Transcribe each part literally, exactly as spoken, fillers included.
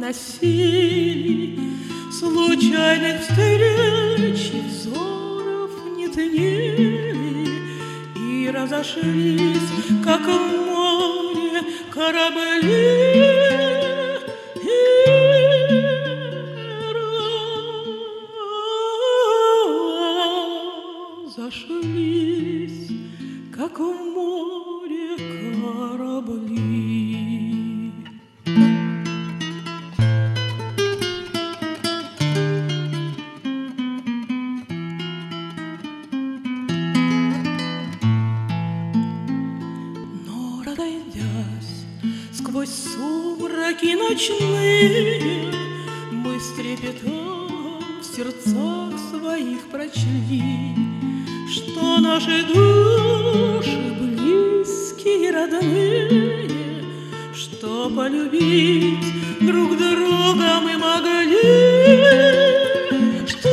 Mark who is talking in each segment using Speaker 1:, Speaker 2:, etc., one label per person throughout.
Speaker 1: носили, случайных встреч и взоров не ценили, и разошлись, как в море корабли. Зашлись, как в море корабли. Но, разойдясь сквозь сумраки ночные, мы с трепетом в сердцах своих прочли, что наши души близкие, родные, что полюбить друг друга мы могли, что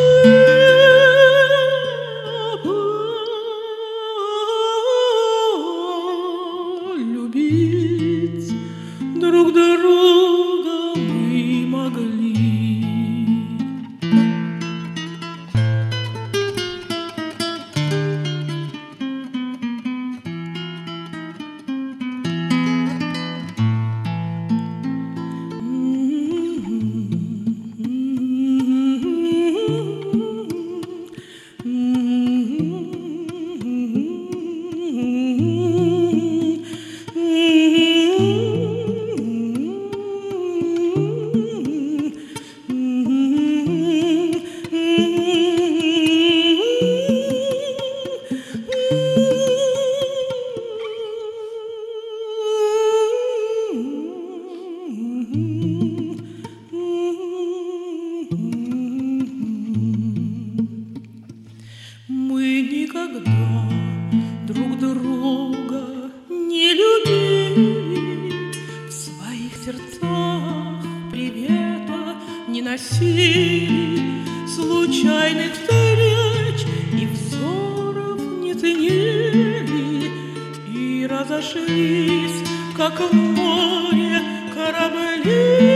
Speaker 1: полюбить друг друга мы могли. Мы никогда друг друга не любили, в своих сердцах привета не носили, случайных встреч и взоров не ценили, и разошлись, как в море корабли.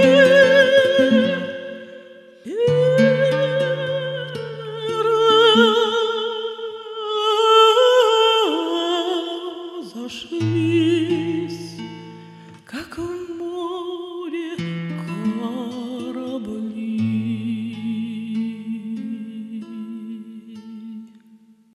Speaker 1: Зашли.